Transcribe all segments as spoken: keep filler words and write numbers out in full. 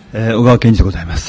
えー、小川健二でございます。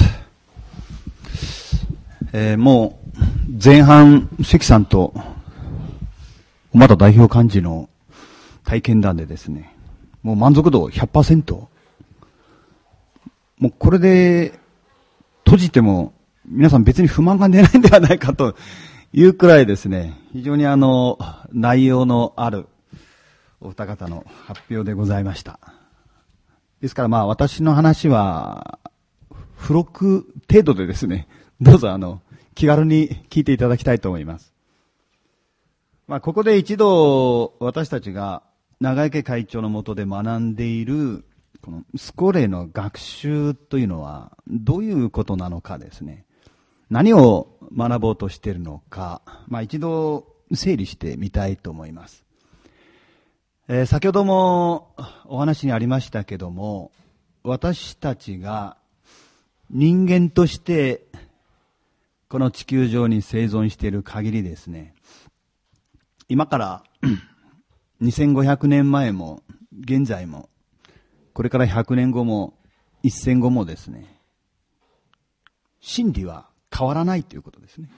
えー、もう前半関さんとまだ代表幹事の体験談でですね、もう満足度 ひゃくパーセント、 もうこれで閉じても皆さん別に不満が出ないんではないかというくらいですね、非常にあの内容のあるお二方の発表でございました。ですからまあ私の話は付録程度でですね、どうぞあの気軽に聞いていただきたいと思います。まあここで一度私たちが長池会長の下で学んでいるこのスコレの学習というのはどういうことなのかですね、何を学ぼうとしているのか、まあ一度整理してみたいと思います。えー、先ほどもお話にありましたけども、私たちが人間としてこの地球上に生存している限りですね、今からにせんごひゃくねんまえも現在もこれからひゃくねんごもせんごもですね、真理は変わらないということですね。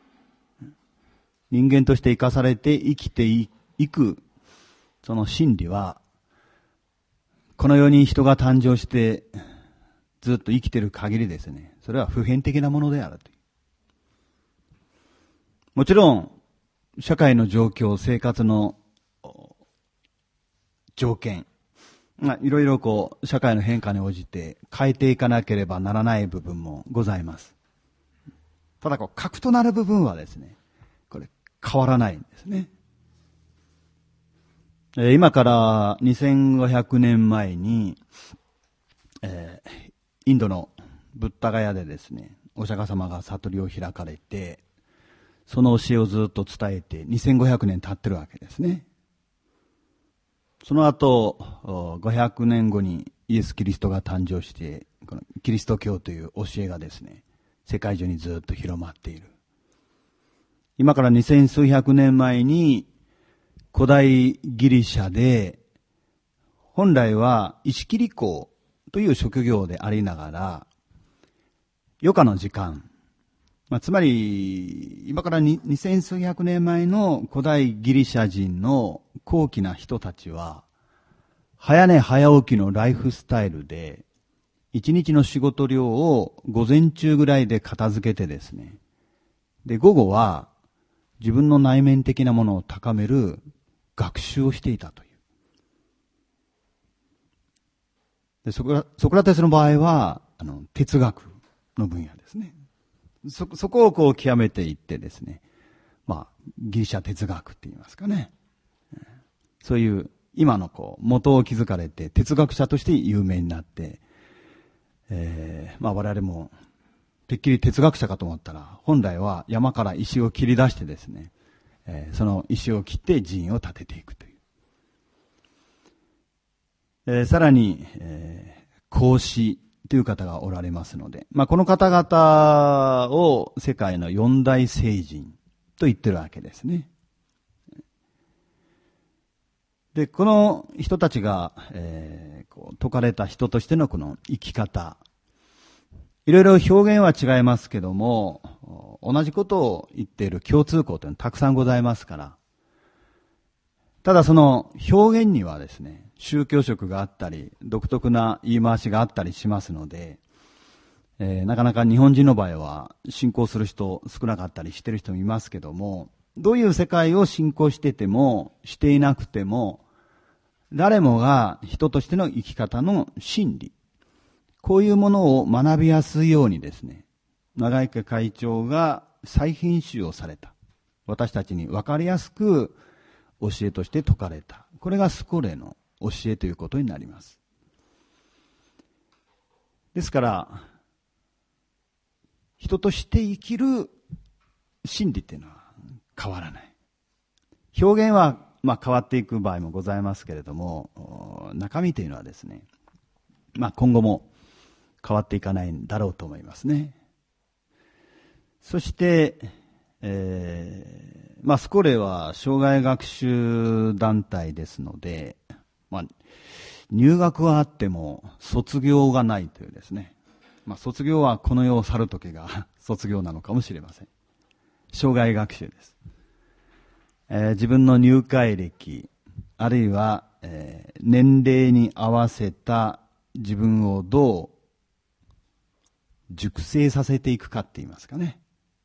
人間として生かされて生きていくその真理は、この世に人が誕生してずっと生きている限りですね、それは普遍的なものであるという。もちろん社会の状況、生活の条件、まあ、いろいろこう社会の変化に応じて変えていかなければならない部分もございます。ただこう核となる部分はですね、これ変わらないんですね。今からにせんごひゃくねんまえに、えー、インドのブッダガヤでですね、お釈迦様が悟りを開かれて、その教えをずっと伝えてにせんごひゃくねん経ってるわけですね。その後ごひゃくねんごにイエス・キリストが誕生して、このキリスト教という教えがですね、世界中にずっと広まっている。今からにせんすうひゃくねんまえに古代ギリシャで、本来は石切り工という職業でありながら、余暇の時間、まあ、つまり今からにせんすうひゃくねんまえの古代ギリシャ人の高貴な人たちは、早寝早起きのライフスタイルで、一日の仕事量を午前中ぐらいで片付けてですね、で午後は自分の内面的なものを高める学習をしていたという。でソクラ、ソクラテスの場合はあの哲学の分野ですね。そ、そこをこう極めていってですね、まあギリシャ哲学って言いますかね。そういう今のこう元を築かれて哲学者として有名になって、えー、まあ我々もてっきり哲学者かと思ったら、本来は山から石を切り出してですね、えー、その石を切って寺院を建てていくという。えー、さらに、えー、孔子という方がおられますので、まあこの方々を世界の四大聖人と言ってるわけですね。で、この人たちが、えー、こう説かれた人としてのこの生き方、いろいろ表現は違いますけども、同じことを言っている共通項というのはたくさんございますから、ただその表現にはですね、宗教色があったり、独特な言い回しがあったりしますので、えー、なかなか日本人の場合は信仰する人少なかったりしてる人もいますけども、どういう世界を信仰しててもしていなくても、誰もが人としての生き方の真理、こういうものを学びやすいようにですね、長池会長が再編集をされた、私たちに分かりやすく教えとして説かれた、これがスコレの教えということになります。ですから人として生きる真理っていうのは変わらない。表現はまあ変わっていく場合もございますけれども、中身というのはですね、まあ今後も変わっていかないんだろうと思いますね。そして、えー、まあスコレは生涯学習団体ですので、まあ入学はあっても卒業がないというですね、 まあ、卒業はこの世を去るときが卒業なのかもしれません。生涯学習です。えー、自分の入会歴、あるいは、えー、年齢に合わせた自分をどう熟成させていくかって言いますかね。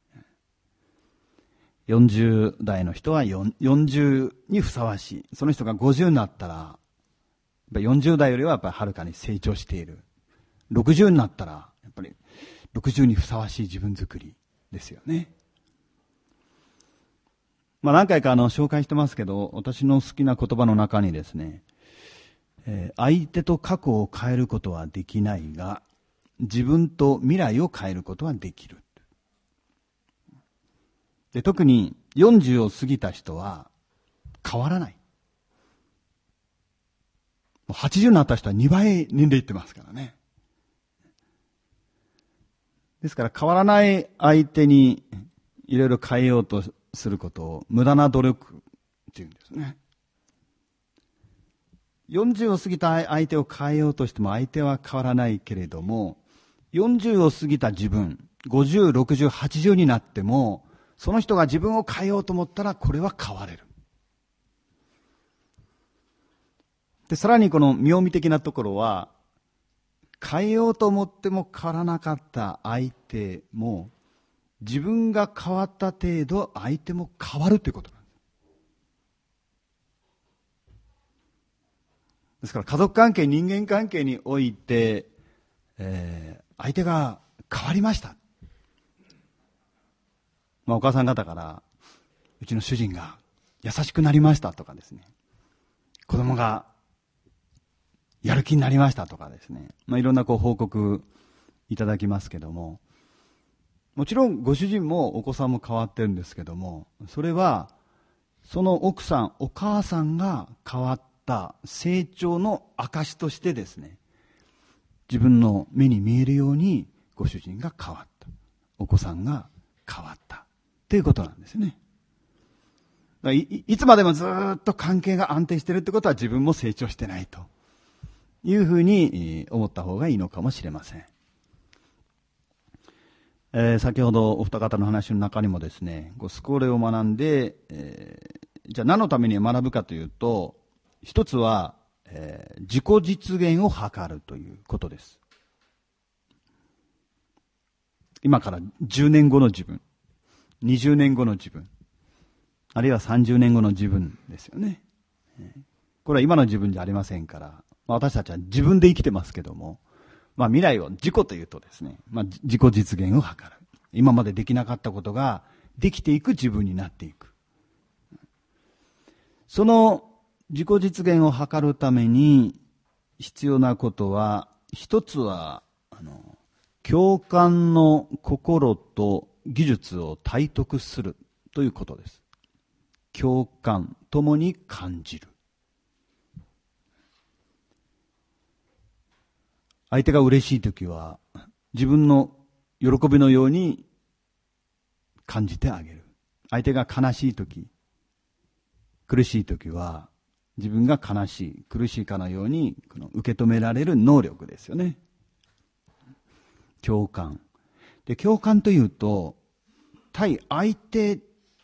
よんじゅう代の人はよんじゅうにふさわしい。その人がごじゅうになったら、やっぱよんじゅう代よりはやっぱりはるかに成長している。ろくじゅうになったら、やっぱりろくじゅうにふさわしい自分作りですよね。まあ何回かあの紹介してますけど、私の好きな言葉の中にですね、えー、相手と過去を変えることはできないが、自分と未来を変えることはできる。で、特によんじゅうを過ぎた人は変わらない。はちじゅうになった人はにばい年齢いってますからね。ですから変わらない相手にいろいろ変えようとすることを無駄な努力っていうんですね。よんじゅうを過ぎた相手を変えようとしても相手は変わらないけれども、よんじゅうを過ぎた自分、ごじゅう、ろくじゅう、はちじゅうになっても、その人が自分を変えようと思ったらこれは変われる。で、さらにこの妙味的なところは、変えようと思っても変わらなかった相手も、自分が変わった程度相手も変わるということなんです。ですから家族関係、人間関係において、えー、相手が変わりました。まあお母さん方から、うちの主人が優しくなりましたとかですね。子供がやる気になりましたとかですね。まあいろんなこう報告いただきますけども、もちろんご主人もお子さんも変わってるんですけども、それはその奥さん、お母さんが変わった成長の証としてですね、自分の目に見えるようにご主人が変わった。お子さんが変わった。ということなんですね。い, いつまでもずっと関係が安定しているってことは自分も成長してないというふうに思った方がいいのかもしれません。えー、先ほどお二方の話の中にもですね、スコーレを学んで、えー、じゃあ何のために学ぶかというと、一つは、えー、自己実現を図るということです。今からじゅうねんごの自分、にじゅうねんごの自分、あるいはさんじゅうねんごの自分ですよね。これは今の自分じゃありませんから、まあ、私たちは自分で生きてますけども、まあ未来を自己というとですね、まあ自己実現を図る。今までできなかったことができていく自分になっていく。その自己実現を図るために必要なことは、一つは、あの、共感の心と技術を体得するということです。共感、共に感じる。相手が嬉しいときは、自分の喜びのように感じてあげる。相手が悲しいとき、苦しいときは、自分が悲しい、苦しいかのようにこの受け止められる能力ですよね。共感。で、共感というと、対相手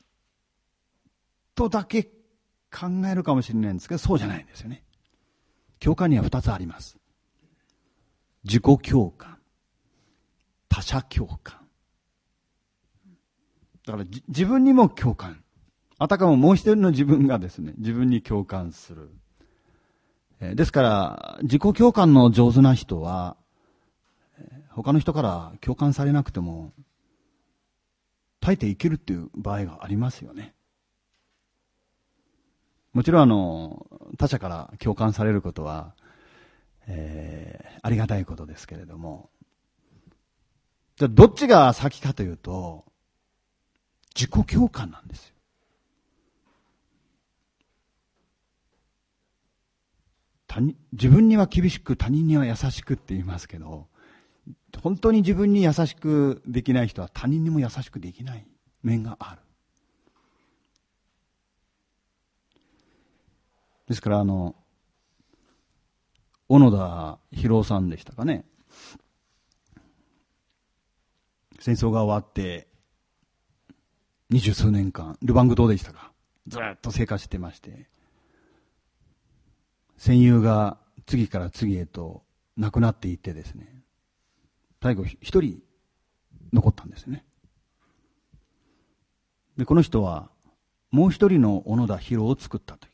とだけ考えるかもしれないんですけど、そうじゃないんですよね。共感には二つあります。自己共感、他者共感。だから自分にも共感。あたかももう一人の自分がですね、自分に共感する。えですから、自己共感の上手な人は、他の人から共感されなくても、耐えていけるっていう場合がありますよね。もちろんあの、他者から共感されることは、えー、ありがたいことですけれども、じゃあどっちが先かというと、自己共感なんですよ。他人、自分には厳しく他人には優しくって言いますけど、本当に自分に優しくできない人は他人にも優しくできない面がある。ですからあの、小野田博夫さんでしたかね。 戦争が終わって、二十数年間、ルバング島でしたか、ずっと生活してまして、戦友が次から次へと亡くなっていってですね、最後一人残ったんですね。で、この人はもう一人の小野田博を作ったという。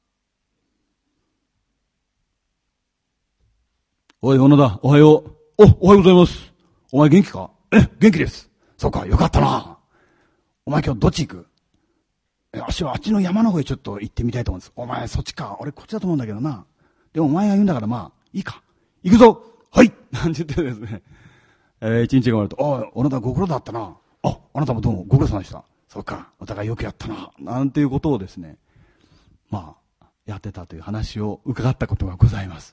おい、小野田、おはよう。お、おはようございます。お前元気か？え、元気です。そうか、よかったな。お前今日どっち行く？え、私はあっちの山の方へちょっと行ってみたいと思うんです。お前そっちか。俺こっちだと思うんだけどな。でもお前が言うんだからまあ、いいか。行くぞ！はいなんて言ってですね。えー、一日が終わると、おい、小野田ご苦労だったな。あ、あなたもどうもご苦労さんでした。そうか、お互いよくやったな。なんていうことをですね、まあ、やってたという話を伺ったことがございます。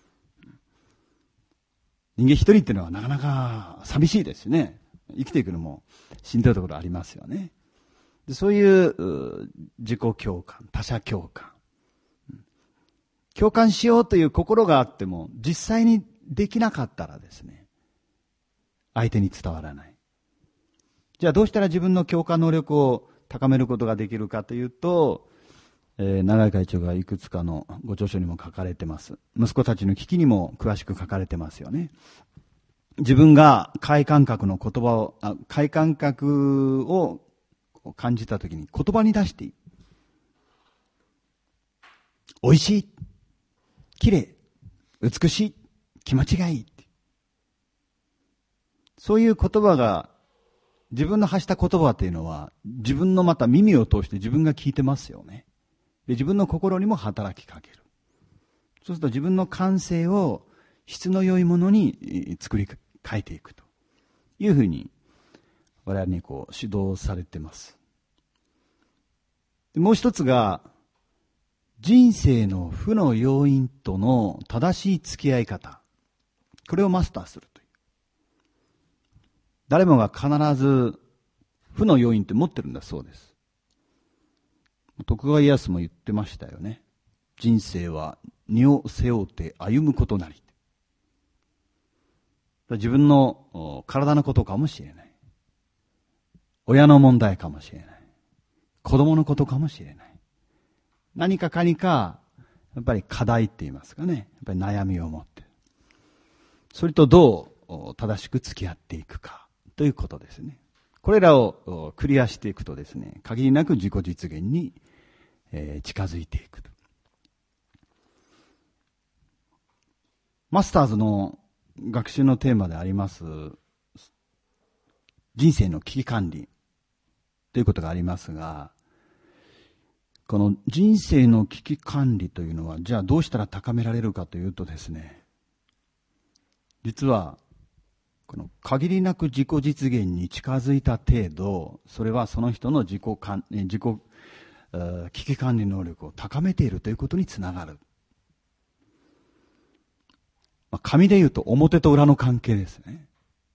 人間一人っていうのはなかなか寂しいですしね。生きていくのもしんどいところありますよね。でそういう自己共感、他者共感。共感しようという心があっても、実際にできなかったらですね、相手に伝わらない。じゃあどうしたら自分の共感能力を高めることができるかというと、えー、永井会長がいくつかのご著書にも書かれてます。息子たちの危機にも詳しく書かれてますよね。自分が快感覚の言葉を、あ快感覚を感じたときに言葉に出していい。美味しい、綺麗、美しい、気持ちがいい。そういう言葉が、自分の発した言葉っていうのは、自分のまた耳を通して自分が聞いてますよね。で、自分の心にも働きかける。そうすると自分の感性を質の良いものに作り変えていくというふうに我々にこう指導されてます。でもう一つが人生の負の要因との正しい付き合い方。これをマスターするという。誰もが必ず負の要因って持ってるんだそうです。徳川家康も言ってましたよね。人生は荷を背負って歩むことなり。自分の体のことかもしれない。親の問題かもしれない。子供のことかもしれない。何かかにか、やっぱり課題って言いますかね。やっぱり悩みを持ってる。それとどう正しく付き合っていくかということですね。これらをクリアしていくとですね、限りなく自己実現に近づいていくと。マスターズの学習のテーマであります人生の危機管理ということがありますが、この人生の危機管理というのはじゃあどうしたら高められるかというとですね、実はこの限りなく自己実現に近づいた程度、それはその人の自己管自己危機管理能力を高めているということにつながる。まあ、紙で言うと表と裏の関係ですね。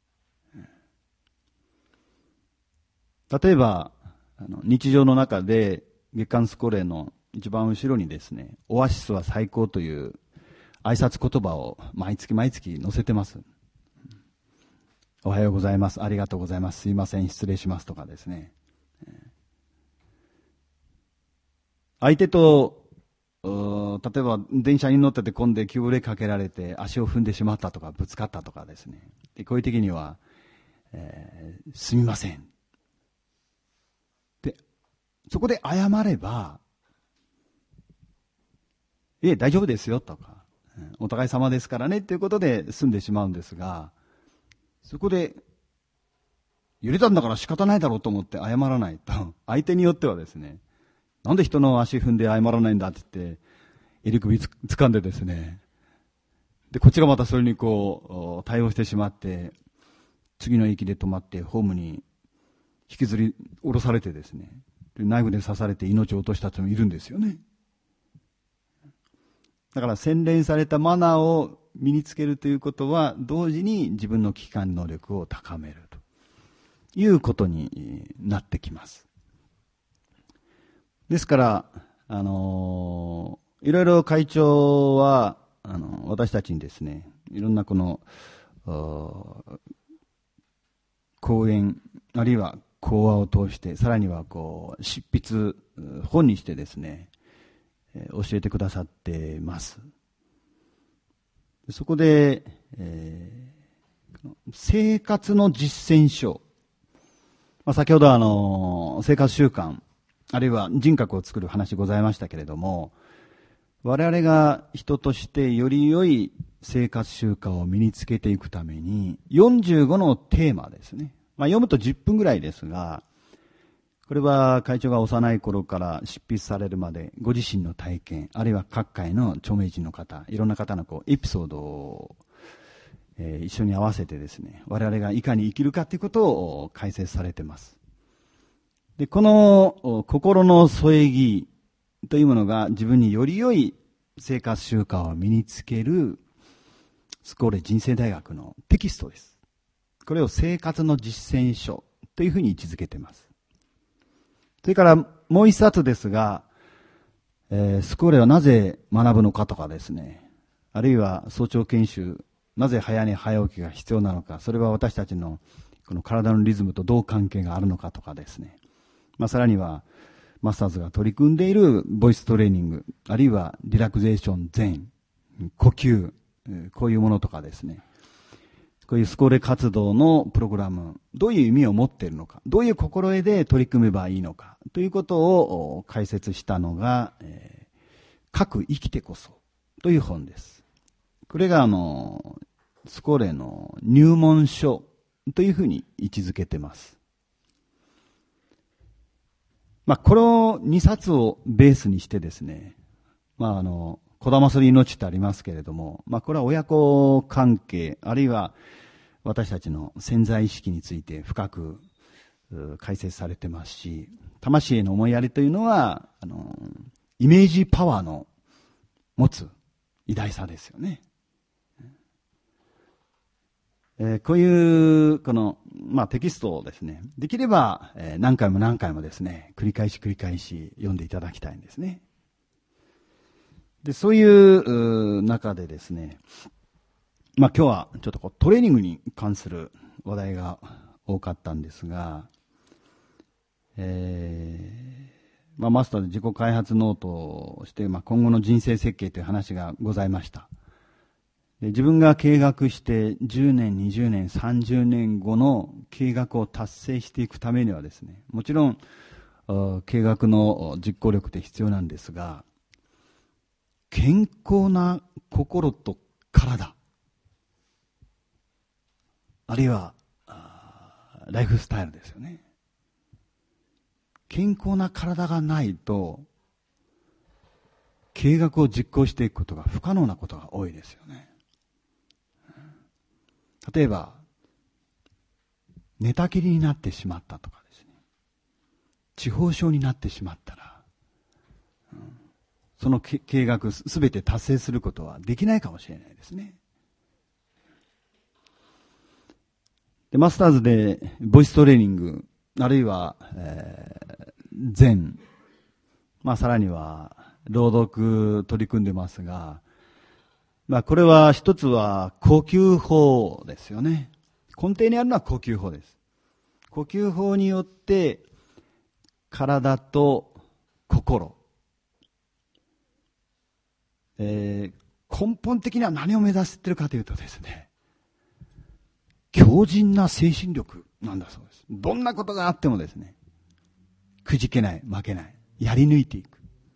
例えばあの日常の中で月刊スコレの一番後ろにですね、オアシスは最高という挨拶言葉を毎月毎月載せてます。おはようございます、ありがとうございます、すいません、失礼しますとかですね。相手と例えば電車に乗ってて混んで急ブレーキかけられて足を踏んでしまったとかぶつかったとかですね。でこういう時には、えー、すみませんでそこで謝れば、いえ大丈夫ですよとか、お互い様ですからねということで済んでしまうんですが、そこで揺れたんだから仕方ないだろうと思って謝らないと、相手によってはですね、なんで人の足踏んで謝らないんだって言って、襟首つ掴んでですね、で、こっちがまたそれにこう、対応してしまって、次の駅で止まってホームに引きずり下ろされてですね、でナイフで刺されて命を落とした人もいるんですよね。だから洗練されたマナーを身につけるということは、同時に自分の危機管理能力を高めるということになってきます。ですから、あのー、いろいろ会長は、あの、私たちにですね、いろんなこの、心講演、あるいは講話を通して、さらにはこう、執筆、本にしてですね、教えてくださっています。そこで、えー、生活の実践書、まあ、先ほどあの、生活習慣、あるいは人格を作る話ございましたけれども、我々が人としてより良い生活習慣を身につけていくために、よんじゅうごのテーマですね。まあ、読むとじゅっぷんぐらいですが、これは会長が幼い頃から執筆されるまで、ご自身の体験、あるいは各界の著名人の方、いろんな方のこうエピソードを、えー、一緒に合わせてですね、我々がいかに生きるかということを解説されています。で、この心の添え木というものが自分により良い生活習慣を身につけるスコーレ人生大学のテキストです。これを生活の実践書というふうに位置づけています。それからもう一冊ですが、えー、スコーレはなぜ学ぶのかとかですね、あるいは早朝研修、なぜ早寝早起きが必要なのか、それは私たちのこの体のリズムとどう関係があるのかとかですね、まあ、さらにはマスターズが取り組んでいるボイストレーニング、あるいはリラクゼーション、禅、呼吸、こういうものとかですね、こういうスコーレ活動のプログラム、どういう意味を持っているのか、どういう心得で取り組めばいいのか、ということを解説したのが、えー、書く生きてこそという本です。これがあの、スコーレの入門書というふうに位置づけています。まあ、このにさつをベースにしてですね、まああの、こだまする命ってありますけれども、まあこれは親子関係、あるいは私たちの潜在意識について深く解説されてますし、魂への思いやりというのは、あの、イメージパワーの持つ偉大さですよね。えー、こういう、この、まあテキストをですね、できれば、えー、何回も何回もですね、繰り返し繰り返し読んでいただきたいんですね。で、そういう中でですね、まあ今日はちょっとこうトレーニングに関する話題が多かったんですが、えー、まあマスターで自己開発ノートをして、まあ今後の人生設計という話がございました。で、自分が計画してじゅうねん、にじゅうねん、さんじゅうねんごの計画を達成していくためにはですね、もちろん計画の実行力って必要なんですが、健康な心と体、あるいはライフスタイルですよね。健康な体がないと計画を実行していくことが不可能なことが多いですよね。例えば寝たきりになってしまったとかですね、痴呆症になってしまったら、うん、その計画すべて達成することはできないかもしれないですね。で、マスターズでボイストレーニング、あるいは、えー、禅、まあさらには朗読取り組んでますが、まあこれは一つは呼吸法ですよね。根底にあるのは呼吸法です。呼吸法によって体と心、えー、根本的には何を目指しているかというとですね、強靭な精神力なんだそうです。どんなことがあってもですね、くじけない、負けない、やり抜いていく。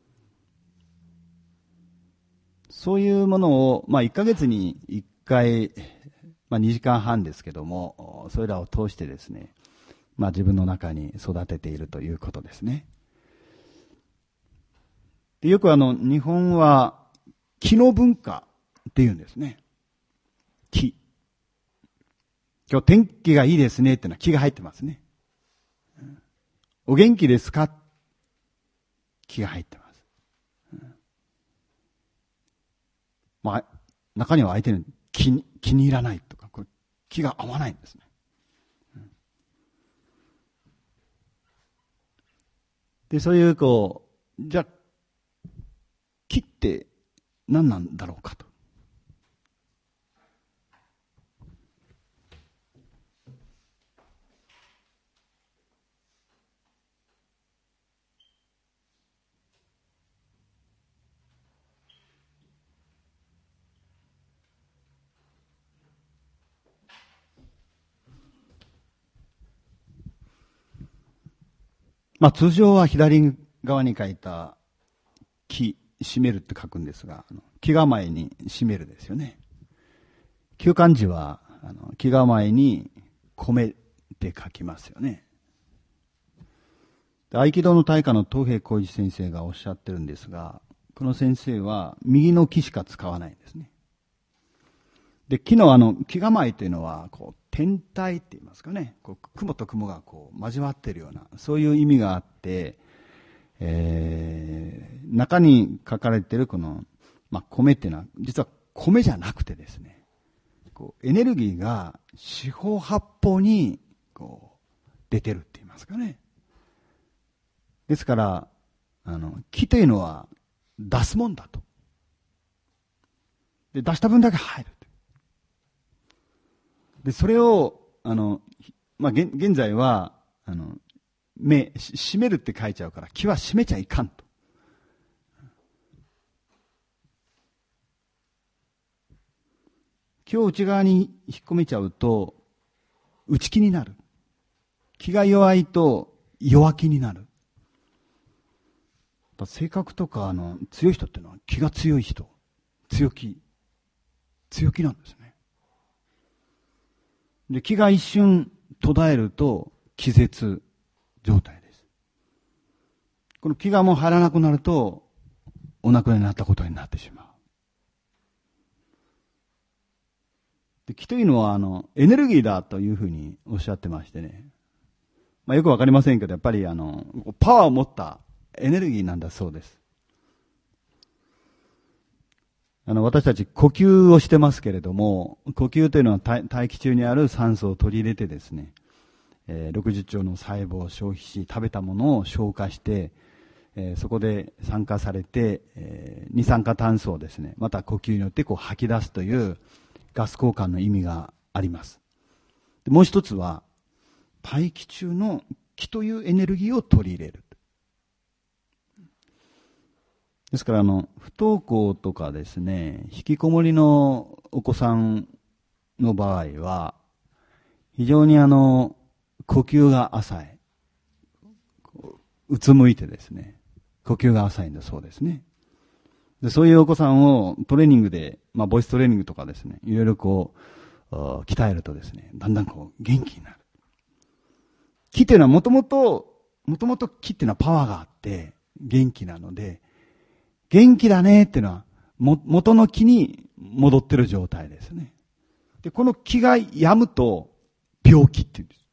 そういうものを、まあいっかげつにいっかい、まあにじかんはんですけども、それらを通してですね、まあ自分の中に育てているということですね。で、よくあの、日本は気の文化っていうんですね。気。今日天気がいいですねっていうのは気が入ってますね。お元気ですか？気が入ってます。まあ、中には相手に気に、気に入らないとか、これ気が合わないんですね。で、そういうこう、じゃあ、気って何なんだろうかと。 まあ通常は左側に書いた木、締めるって書くんですが、木構えに締めるですよね。旧漢字は、あの木構えに米って書きますよね。合気道の大家の東平浩一先生がおっしゃってるんですが、この先生は右の木しか使わないんですね。で、木のあの、木構えというのは、こう、天体って言いますかね。こう雲と雲がこう交わっているような、そういう意味があって、えー、中に書かれているこの、まあ、米っていうのは、実は米じゃなくてですね、こうエネルギーが四方八方にこう出てるって言いますかね。ですから、あの、木というのは出すもんだと。で、出した分だけ入る。で、それを、あの、まあ、現、現在は、あの、目、閉めるって書いちゃうから、木は閉めちゃいかんと。木を内側に引っ込めちゃうと、内気になる。気が弱いと弱気になる。性格とか、あの、強い人っていうのは気が強い人。強気。強気なんですね。で、気が一瞬途絶えると気絶状態です。この気がもう入らなくなるとお亡くなりになったことになってしまう。で、気というのはあのエネルギーだというふうにおっしゃってましてね。まあよくわかりませんけど、やっぱりあのパワーを持ったエネルギーなんだそうです。あの、私たち呼吸をしてますけれども、呼吸というのは大、大気中にある酸素を取り入れてですね、えー、ろくじゅっちょうの細胞を消費し、食べたものを消化して、えー、そこで酸化されて、えー、二酸化炭素をですね、また呼吸によってこう吐き出すというガス交換の意味があります。でもう一つは、大気中の気というエネルギーを取り入れる。ですから、あの、不登校とかですね、引きこもりのお子さんの場合は、非常にあの、呼吸が浅い。うつむいてですね、呼吸が浅いんだそうですね。で、そういうお子さんをトレーニングで、まあ、ボイストレーニングとかですね、いろいろこう、鍛えるとですね、だんだんこう、元気になる。気っていうのはもともと、もともと気っていうのはパワーがあって、元気なので、元気だねっていうのは、も、元の気に戻ってる状態ですね。で、この気が病むと、病気っていうんです。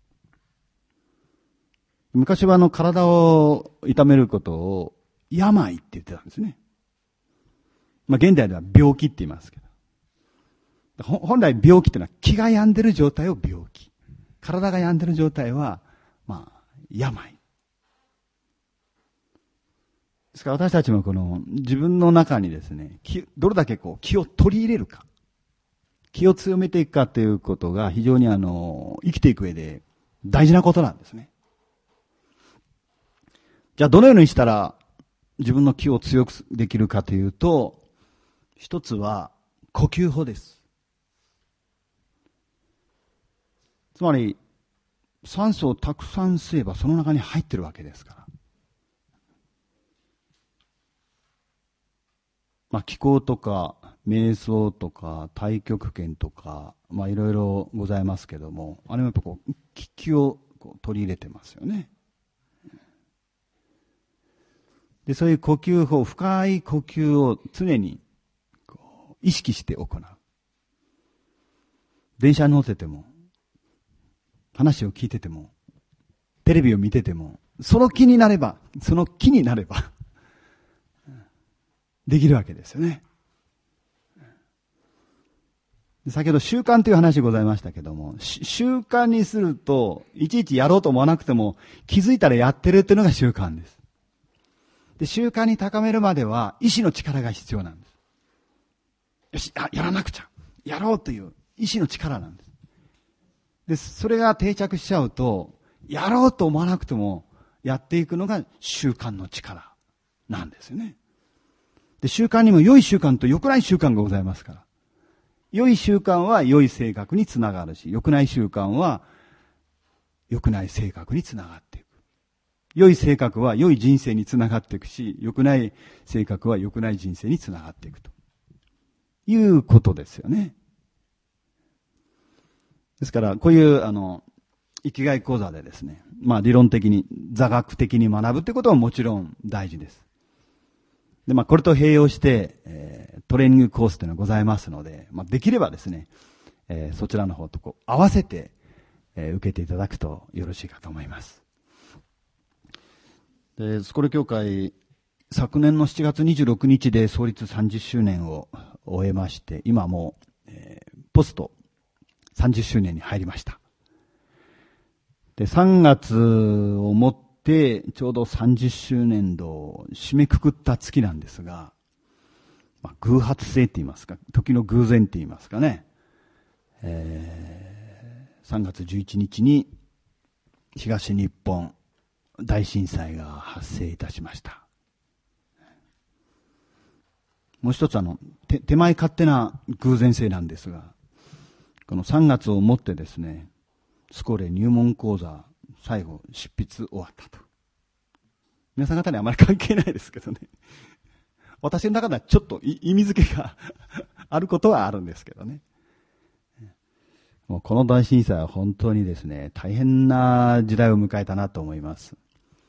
昔はあの、体を痛めることを、病って言ってたんですね。まあ、現代では病気って言いますけど。本来病気っていうのは、気が病んでる状態を病気。体が病んでる状態は、まあ、病。ですから私たちもこの自分の中にですね、気どれだけこう気を取り入れるか、気を強めていくかということが非常にあの、生きていく上で大事なことなんですね。じゃあどのようにしたら自分の気を強くできるかというと、一つは呼吸法です。つまり、酸素をたくさん吸えばその中に入ってるわけですから。まあ、気候とか、瞑想とか、太極拳とか、まあ、いろいろございますけども、あれもやっぱこう、気をこう取り入れてますよね。で、そういう呼吸法、深い呼吸を常にこう意識して行う。電車に乗ってても、話を聞いてても、テレビを見てても、その気になれば、その気になれば、できるわけですよね。先ほど習慣という話ございましたけども、習慣にすると、いちいちやろうと思わなくても、気づいたらやってるっていうのが習慣です。で、習慣に高めるまでは、意志の力が必要なんです。よし、や、やらなくちゃ。やろうという意志の力なんです。で、それが定着しちゃうと、やろうと思わなくても、やっていくのが習慣の力なんですよね。で、習慣にも良い習慣と良くない習慣がございますから。良い習慣は良い性格につながるし、良くない習慣は良くない性格につながっていく。 良い性格は良い人生につながっていくし、良くない性格は良くない人生につながっていくということですよね。ですから、こういう、あの、生きがい講座でですね、まあ理論的に、座学的に学ぶってことはもちろん大事です。で、まあこれと併用して、えー、トレーニングコースというのがございますので、まあできればですね、えー、そちらの方とこう合わせて、えー、受けていただくとよろしいかと思います。で、スコル協会、昨年のしちがつにじゅうろくにちで創立さんじゅっしゅうねんを終えまして、今もう、えー、ポストさんじゅっしゅうねんに入りました。で、さんがつをもってちょうどさんじゅっしゅうねんどを締めくくった月なんですが、まあ、偶発性って言いますか、時の偶然って言いますかね、えー、さんがつじゅういちにちに東日本大震災が発生いたしました。もう一つあの、手、手前勝手な偶然性なんですが、このさんがつをもってですね、スコレ入門講座、最後、執筆終わったと。皆さん方にはあまり関係ないですけどね。私の中ではちょっと意味付けがあることはあるんですけどね。もうこの大震災は本当にですね、大変な時代を迎えたなと思います。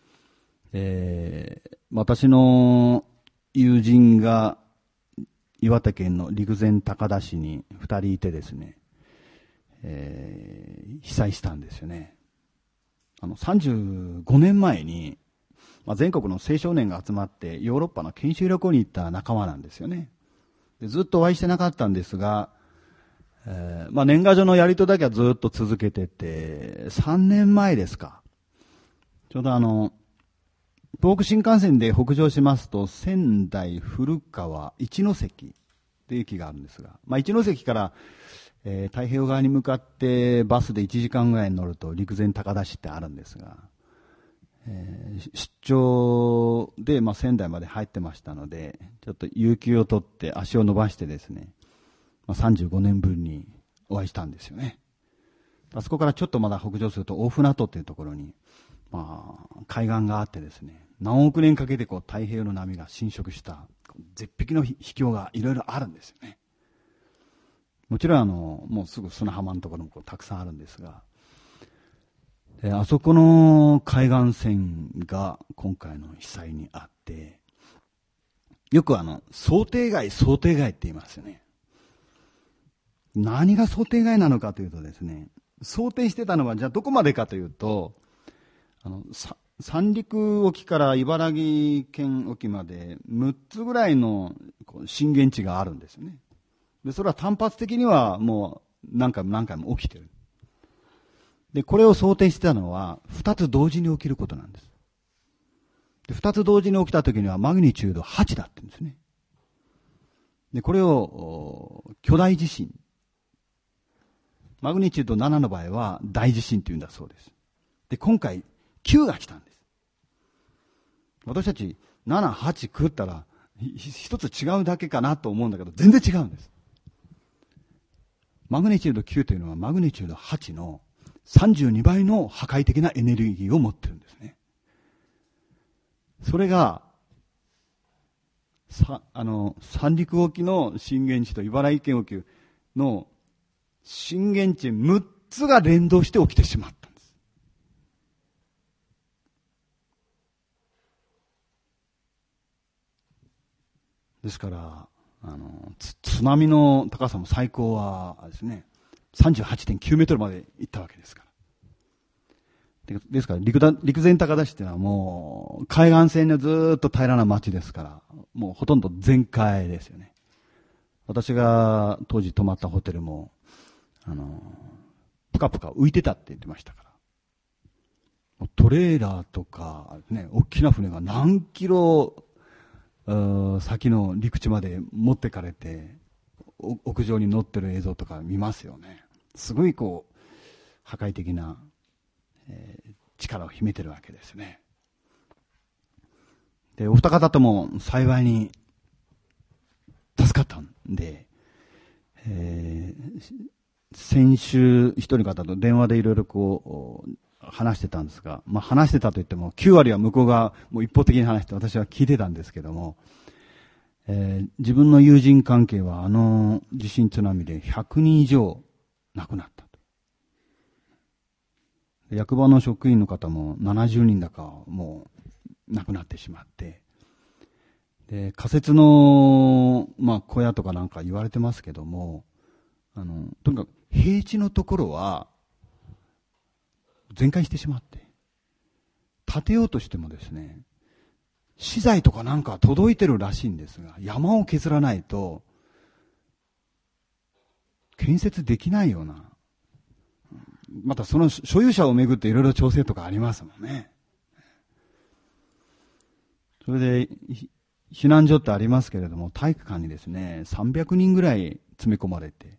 えー、私の友人が岩手県の陸前高田市に二人いてですね、えー、被災したんですよね。あの、さんじゅうごねんまえに、まあ、全国の青少年が集まってヨーロッパの研修旅行に行った仲間なんですよね。でずっとお会いしてなかったんですが、えー、まあ年賀状のやり取りだけはずっと続けてて、さんねんまえですか。ちょうどあの、東北新幹線で北上しますと、仙台、古川、一ノ関って駅があるんですが、まあ一ノ関から、えー、太平洋側に向かってバスでいちじかんぐらいに乗ると陸前高田市ってあるんですが、えー、出張で、まあ、仙台まで入ってましたので、ちょっと有給を取って足を伸ばしてですね、まあ、さんじゅうごねんぶりにお会いしたんですよね。あそこからちょっとまだ北上すると大船渡っていうところに、まあ、海岸があってですね、何億年かけてこう太平洋の波が侵食した絶壁の秘境がいろいろあるんですよね。もちろんあの、もうすぐ砂浜のところもこうたくさんあるんですが、であそこの海岸線が今回の被災にあって、よくあの、想定外、想定外って言いますよね。何が想定外なのかというとですね、想定してたのはじゃあどこまでかというと、あの、三陸沖から茨城県沖までむっつぐらいのこう震源地があるんですよね。で、それは単発的にはもう何回も何回も起きてる。で、これを想定してたのは二つ同時に起きることなんです。で、二つ同時に起きた時にはマグニチュードはちだってんですね。で、これを巨大地震。マグニチュードななの場合は大地震っていうんだそうです。で、今回きゅうが来たんです。私たちなな、はち、きゅうったら一つ違うだけかなと思うんだけど、全然違うんです。マグニチュードきゅうというのはマグニチュードはちのさんじゅうにばいの破壊的なエネルギーを持ってるんですね。それが、さ、あの、三陸沖の震源地と茨城県沖の震源地むっつが連動して起きてしまったんです。ですから、あの、津波の高さも最高はですね、さんじゅうはちてんきゅうメートルまで行ったわけですから。ですから陸だ、陸前高田市ってのはもう、海岸線のずっと平らな町ですから、もうほとんど全壊ですよね。私が当時泊まったホテルも、あの、ぷかぷか浮いてたって言ってましたから。トレーラーとか、ね、大きな船が何キロ、先の陸地まで持ってかれて、屋上に乗ってる映像とか見ますよね。すごいこう、破壊的な、えー、力を秘めてるわけですね。で、お二方とも幸いに助かったんで、えー、先週一人の方と電話でいろいろこう、 話してたんですが、まあ話してたと言っても、きゅう割は向こうがもう一方的に話して私は聞いてたんですけども、えー、自分の友人関係はあの地震津波でひゃくにん以上亡くなったと。役場の職員の方もななじゅうにんだかもう亡くなってしまって、で仮設の、まあ、小屋とかなんか言われてますけども、あのとにかく平地のところは全壊してしまって、建てようとしてもですね、資材とかなんか届いてるらしいんですが、山を削らないと建設できないような、またその所有者をめぐっていろいろ調整とかありますもんね。それで避難所ってありますけれども、体育館にですねさんびゃくにんぐらい詰め込まれて、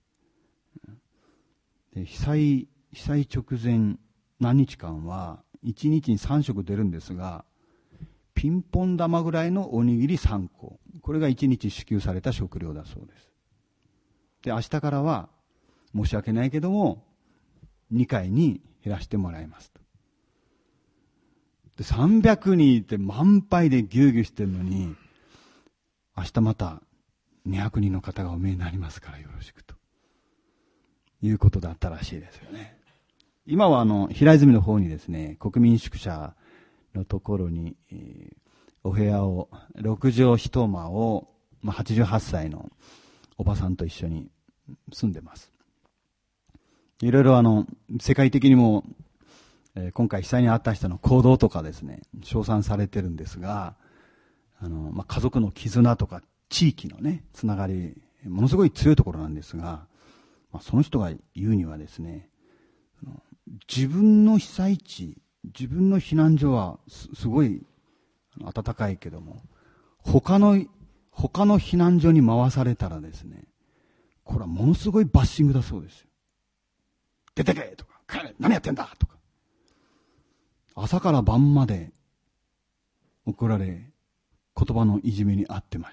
で被災被災直前何日間はいちにちにさん食出るんですが、ピンポン玉ぐらいのおにぎりさんこ、これがいちにち支給された食料だそうです。で明日からは申し訳ないけどもにかいに減らしてもらいますと。でさんびゃくにんいて満杯でぎゅうぎゅうしてるのに、明日またにひゃくにんの方がお見えになりますからよろしくということだったらしいですよね。今はあの平泉の方にですね、国民宿舎のところに、えー、お部屋をろくじょういち間を、まあ、はちじゅうはっさいのおばさんと一緒に住んでます。いろいろあの世界的にも、えー、今回被災に遭った人の行動とかですね称賛されてるんですが、あの、まあ、家族の絆とか地域のねつながりものすごい強いところなんですが、まあ、その人が言うにはですね、自分の被災地、自分の避難所は す, すごい暖かいけども、他の他の避難所に回されたらですね、これはものすごいバッシングだそうですよ。出てけとか、帰れ何やってんだとか、朝から晩まで怒られ、言葉のいじめに遭ってました。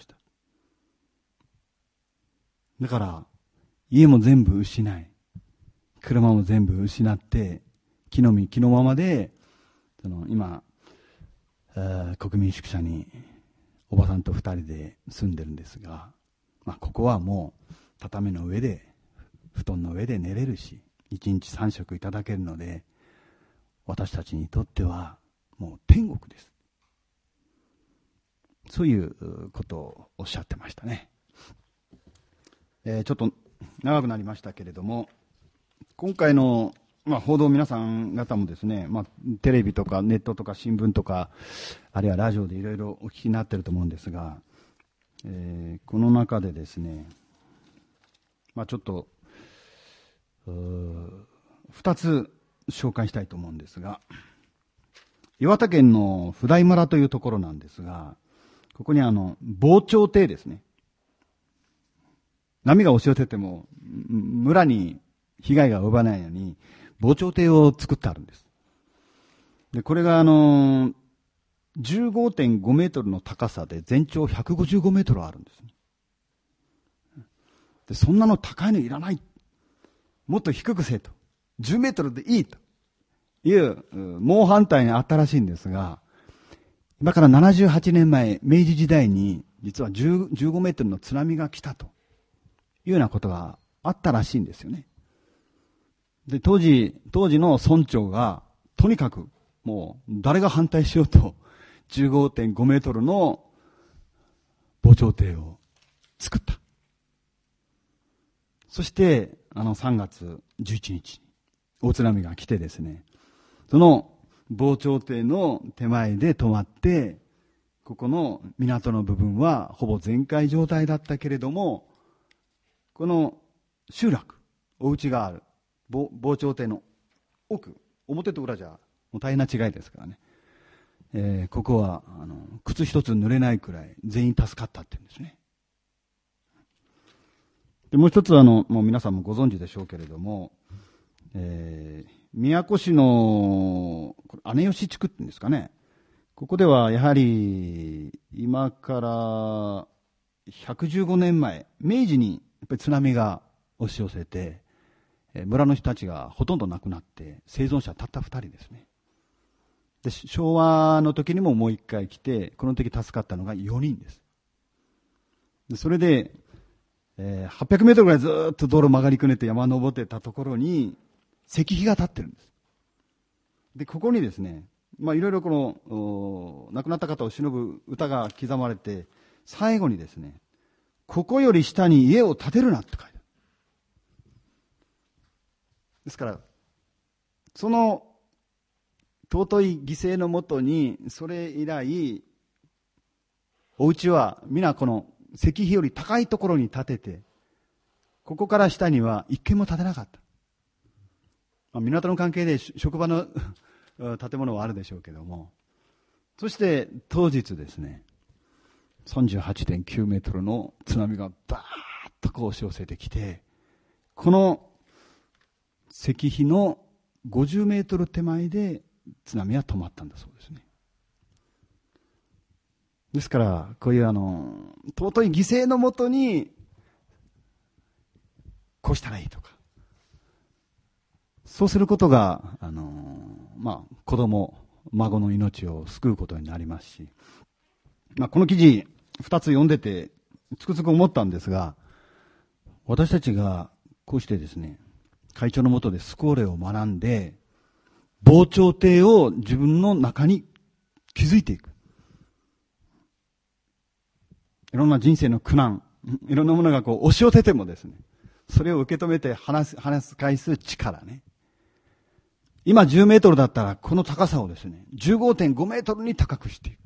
だから家も全部失い、車も全部失って、木の実木のままで、その今、えー、国民宿舎におばさんと二人で住んでるんですが、まあ、ここはもう畳の上で、布団の上で寝れるし、一日三食いただけるので、私たちにとってはもう天国です。そういうことをおっしゃってましたね。えー、ちょっと長くなりましたけれども、今回の、まあ、報道皆さん方もですね、まあ、テレビとかネットとか新聞とか、あるいはラジオでいろいろお聞きになっていると思うんですが、えー、この中でですね、まあ、ちょっとふたつ紹介したいと思うんですが、岩手県の普代村というところなんですが、ここにあの防潮堤ですね、波が押し寄せても村に被害が及ばないように防潮堤を作ってあるんです。でこれがあの じゅうごてんごメートルの高さで全長ひゃくごじゅうごメートルあるんです。でそんなの高いのいらない、もっと低くせえと、じゅうメートルでいいという猛反対にあったらしいんですが、今からななじゅうはちねんまえ、明治時代に実はじゅう、じゅうごメートルの津波が来たというようなことがあったらしいんですよね。で当時当時の村長がとにかくもう誰が反対しようと じゅうごてんごメートルの防潮堤を作った。そしてあのさんがつじゅういちにちに大津波が来てですね、その防潮堤の手前で止まって、ここの港の部分はほぼ全壊状態だったけれども、この集落、お家がある防潮堤の奥、表と裏じゃもう大変な違いですからね、えー、ここはあの靴一つ濡れないくらい全員助かったって言うんですね。でもう一つあのもう皆さんもご存知でしょうけれども、えー、宮古市の姉吉地区っていうんですかね、ここではやはり今からひゃくじゅうごねんまえ、明治にやっぱり津波が押し寄せて、 えー、村の人たちがほとんど亡くなって、生存者たった二人ですね。で、昭和の時にももう一回来て、この時助かったのがよにんです。でそれで、えー、はっぴゃくメートルぐらいずーっと道路曲がりくねって山登ってたところに、石碑が立ってるんです。で、ここにですね、まあいろいろこの、亡くなった方を偲ぶ歌が刻まれて、最後にですね、ここより下に家を建てるなって書いてある。ですから、その尊い犠牲のもとに、それ以来、お家は皆この石碑より高いところに建てて、ここから下には一軒も建てなかった。まあ、港の関係で職場の建物はあるでしょうけども、そして当日ですね、さんじゅうはちてんきゅうメートルの津波がバーッとこう押し寄せてきて、この石碑のごじゅうメートル手前で津波は止まったんだそうですね。ですから、こういうあの、尊い犠牲のもとに、こうしたらいいとか、そうすることが、あの、まあ、子供、孫の命を救うことになりますし、まあ、この記事、二つ読んでて、つくづく思ったんですが、私たちがこうしてですね、会長のもとでスコーレを学んで、防潮堤を自分の中に築いていく。いろんな人生の苦難、いろんなものがこう押し寄せてもですね、それを受け止めて話す、話す、返す力ね。今じゅうメートルだったら、この高さをですね、じゅうごてんごメートルに高くしていく。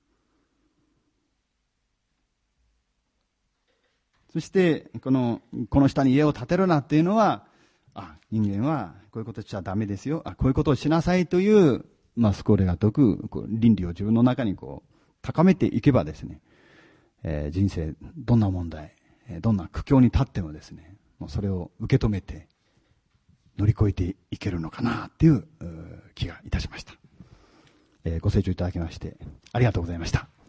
そして、この、この下に家を建てるなっていうのは、あ、人間はこういうことしちゃダメですよ。あ、こういうことをしなさいという、まあ、スコーレが説く、こう倫理を自分の中にこう、高めていけばですね、えー、人生、どんな問題、どんな苦境に立ってもですね、もうそれを受け止めて、乗り越えていけるのかなっていう気がいたしました。えー、ご清聴いただきまして、ありがとうございました。